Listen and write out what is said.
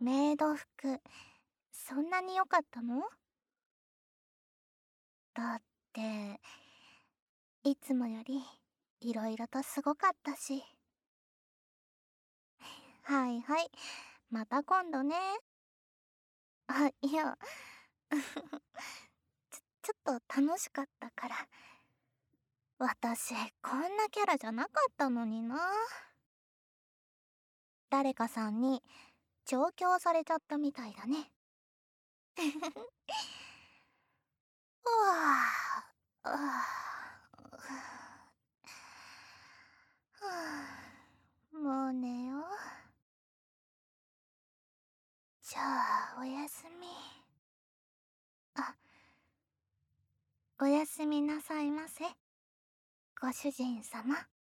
メイド服、そんなに良かったの？だって、いつもよりいろいろとすごかったし。はいはい、また今度ね。あ、いや、ちょっと楽しかったから。私、こんなキャラじゃなかったのにな。誰かさんに調教されちゃったみたいだね。うわぁ、もう寝よう。じゃあ、おやすみ。あ、おやすみなさいませ、ご主人様。